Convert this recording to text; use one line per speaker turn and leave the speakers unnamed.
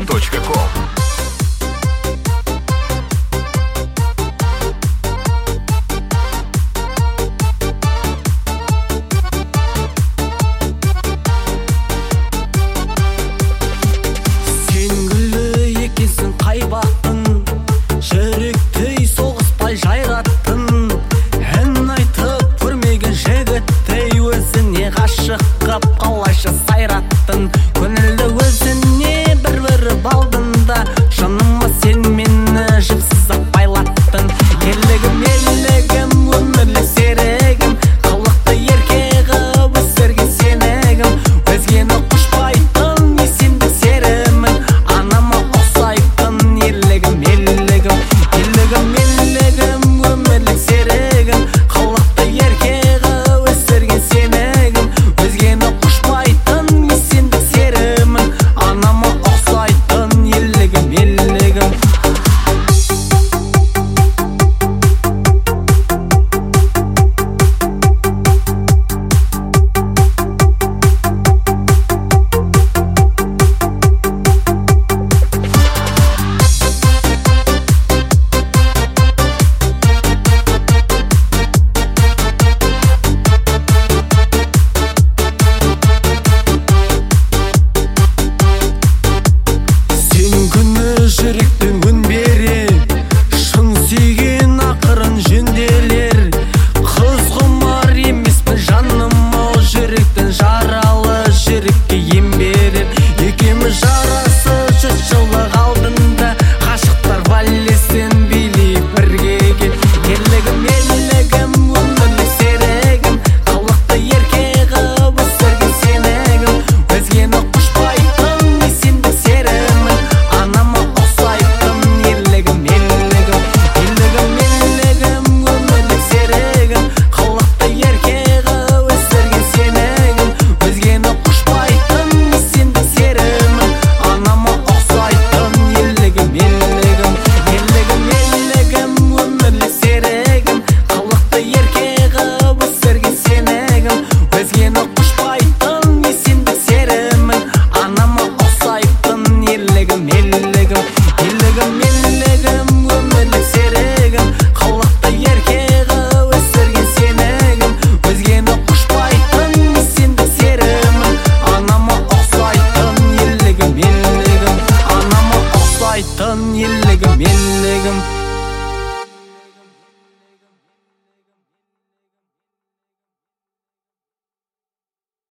Радиомаяк.ком.
Жүректей соғыспай жайраттың, ән айтып көрмеген жігіттей өзіне ғашық қып қалайша сайраттың. Көңілді өзіне бір өріп алдың да, жаныма сен мені жіпсіз-ақ байлаттың. Ерлігім, елігім, өмірлік серігім, қылықты ерке қып өсірген сенігім. Өзгені құшпайтын есендік серімін, анама ұқсайтын ерлігім, елігім. Ерлігім, өмірлік серігім, қылықты ерке қып өсірген сенігім. Өзгені құшпайтын есендік серімін, анама ұқсайтын ерлігім, елігім. Жүректен үн бере, шын сүйген ақырын жөнделер. Қыз құмар емеспін жаным, ол жүректен жаралы жүрекке ем берер. Екеуміз жарасып жүз жылдық алдында, ғашықтар вальсін билеп бірге кел. Ерлігім, өмірлік серігім, қылықты ерке қып өсірген сенігім. Өзгені құшпайтын есендік серімін, анама ұқсайтын ерлігім, елігім. Ерлігім, өмірлік серігім, қылықты ерке қып өсірген сенігім. Өзгені құшпайтын есендік серімін, анама ұқсайтын ерлігім, елігім. Ерлігім, өмірлік серігім, қылықты ерке қып өсірген сенігім. Өзгені құшпайтын есендік серімін, анама ұқсайтын ерлігім, елігім. Ерлігім, өмірлік серігім, қылықты ерке қып өсірген сенігім. Өзгені құшпайтын есендік серімін, анама ұқсайтын ерлігім, елігім. Анама ұқсайтын ерлігім, елігім.